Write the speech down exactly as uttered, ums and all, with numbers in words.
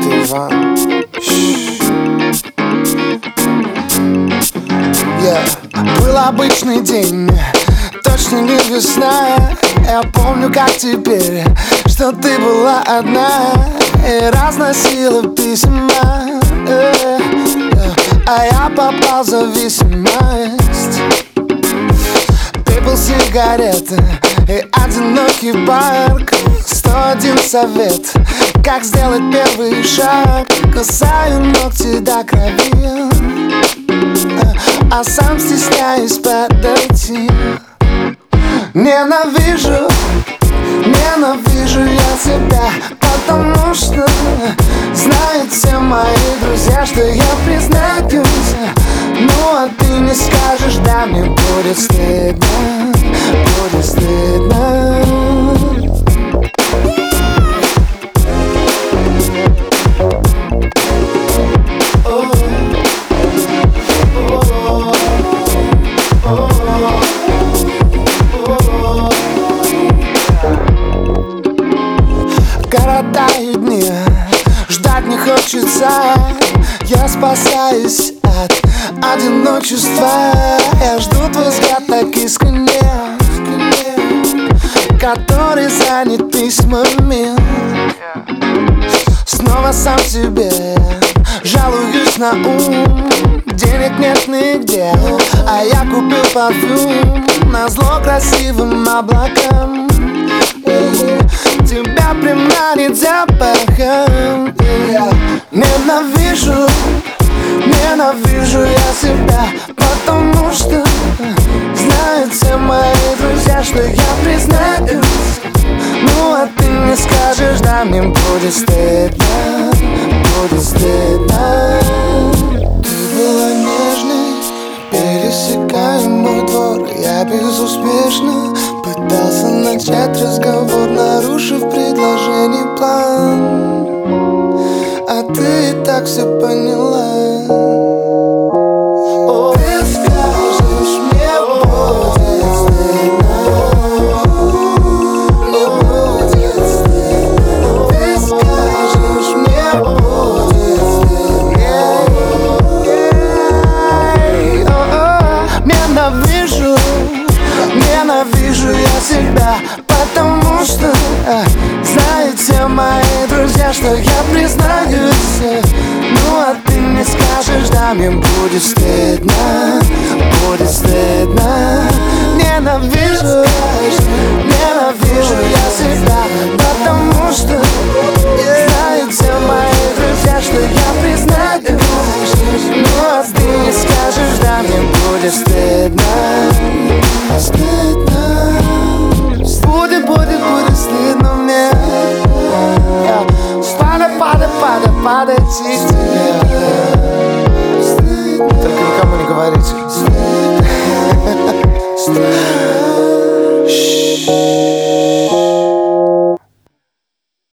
диван. Yeah. Был обычный день, точно не весна. Я помню, как теперь, что ты была одна и разносила письма, yeah. Yeah. А я попал в зависимость. Пепел, сигареты и одинокий парк. Сто один совет, как сделать первый шаг. Кусаю ногти до крови, а сам стесняюсь подойти. Ненавижу, ненавижу я тебя, потому что знают все мои друзья, что я признаюсь. Ну а ты не скажешь, да, мне будет стыдно, будет стыдно. Коротаю дни, ждать не хочется. Я спасаюсь от одиночества. Я жду твой взгляд так искренне, который занят письмами. Снова сам себе жалуюсь на ум. Денег нет нигде, а я купил парфюм назло красивым облакам. Тебя приманит запахом. Ненавижу, ненавижу я себя, потому что знают все мои друзья, что я признаюсь. Ну а ты не скажешь, да, мне будет стыдно, будет стыдно. Ты была нежной, пересекая мой двор. Я безуспешно пытался начать разговор, нарушив предложение план. А ты и так все поняла. О, ты скажешь, мне будет стыдно, мне будет стыдно. Ты скажешь, мне будет стыдно. Ненавижу, ненавижу я себя, потому что а, знают все мои друзья, что я признаюсь. Ну а ты не скажешь, да, мне будет стыдно, будет стыдно. Ненавижу, ненавижу я себя, потому что знают все мои друзья, что я признаюсь. Ну а ты не скажешь, да, мне будет стыдно, стыдно. Будет, будет, будет стыдно мне. Падай, падай, падай, падай, тихо.